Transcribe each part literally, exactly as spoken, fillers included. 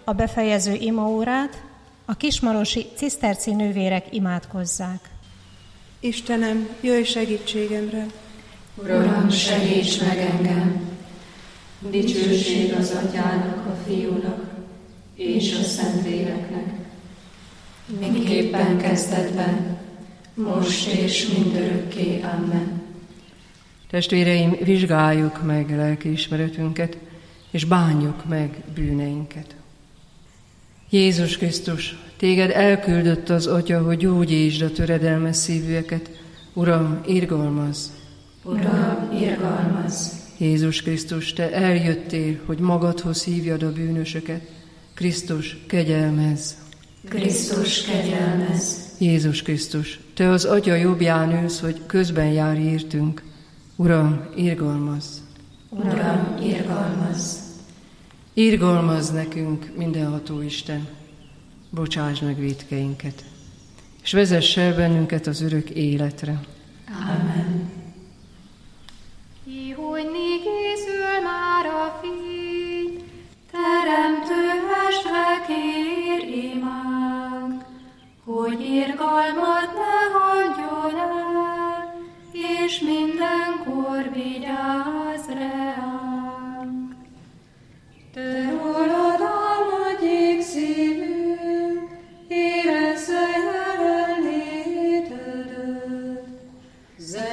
a befejező imaórát a kismarosi ciszterci nővérek imádkozzák. Istenem, jöjj segítségemre! Uram, segíts meg engem! Dicsőség az Atyának, a Fiúnak és a Szentléleknek, miképpen kezdetben, most és mindörökké. Amen. Testvéreim, vizsgáljuk meg lelkiismeretünket, és bánjuk meg bűneinket. Jézus Krisztus, téged elküldött az Atya, hogy gyógyítsd a töredelmes szívűeket. Uram, irgalmazz! Uram, irgalmazz! Jézus Krisztus, te eljöttél, hogy magadhoz hívjad a bűnösöket. Krisztus, kegyelmezz! Krisztus, kegyelmezz! Jézus Krisztus, te az Atya jobbján ülsz, hogy közben járj értünk. Uram, irgalmazz! Uram, irgalmazz! Irgalmazz nekünk, mindenható Isten, bocsáss meg vétkeinket, és vezess el bennünket az örök életre. Amen. Ihojni készül már a fény, teremtő estre kér imánk, hogy irgalmat ne hagyjon el, és mindenkor vigyázz reánk. Te rólad álmodjék szívünk, érezze jelenlétedet,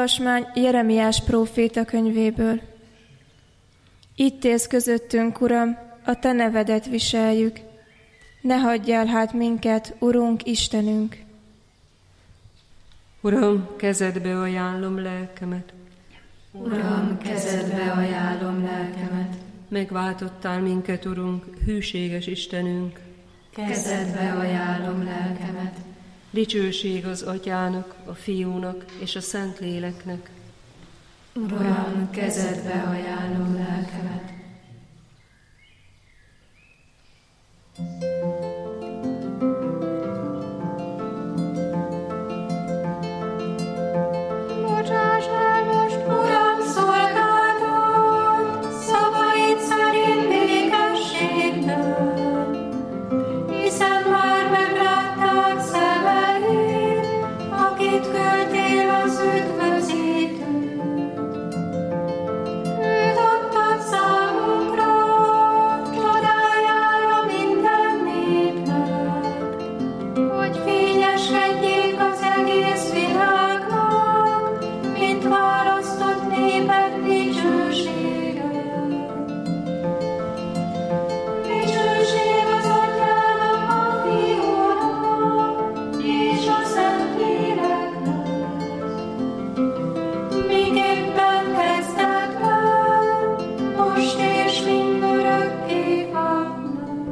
olvasmány Jeremiás próféta könyvéből. Itt élsz közöttünk, Uram, a Te nevedet viseljük. Ne hagyjál hát minket, Urunk, Istenünk! Uram, kezedbe ajánlom lelkemet. Uram, kezedbe ajánlom lelkemet. Megváltottál minket, Urunk, hűséges Istenünk. Kezedbe ajánlom lelkemet. Dicsőség az Atyának, a Fiúnak és a Szentléleknek. Uram, kezedbe ajánlom lelkemet. Bocsáss el most, Uram, szolgáltat, szavaid szerint békességben, hiszen már meglátták szemeid, akit küldtél az üdvözítőt. Őt adtad számunkra, csodájára minden népnek, hogy fényeskedjék az egész világnak, mint választott népek dicsősége. Dicsőség az Atyának, a Fiúnak és a Szentléleknek, miképpen kezdetben, most és mindörökké. Amen.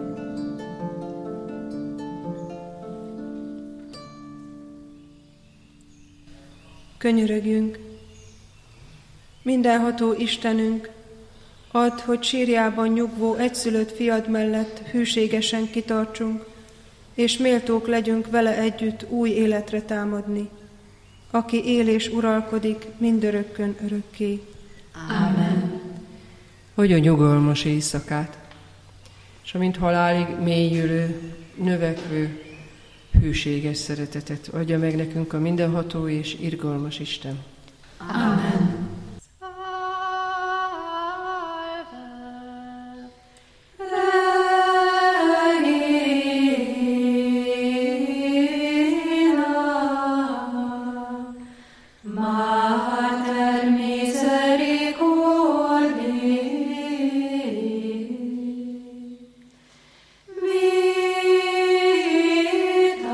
Könyörögjünk! Mindenható Istenünk, add, hogy sírjában nyugvó egyszülött fiad mellett hűségesen kitartsunk, és méltók legyünk vele együtt új életre támadni, aki él és uralkodik mindörökkön örökké. Amen. Hogy a nyugalmas éjszakát, és amint halálig mélyülő, növekvő, hűséges szeretetet adja meg nekünk a mindenható és irgalmas Isten. Amen. Vita, dulce,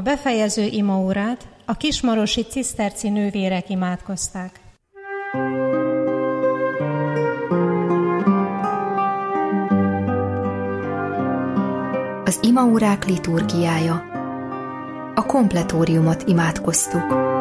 A befejező imaórát a kismarosi ciszterci nővérek imádkozták. Az imaórák liturgiája. A kompletóriumot imádkoztuk.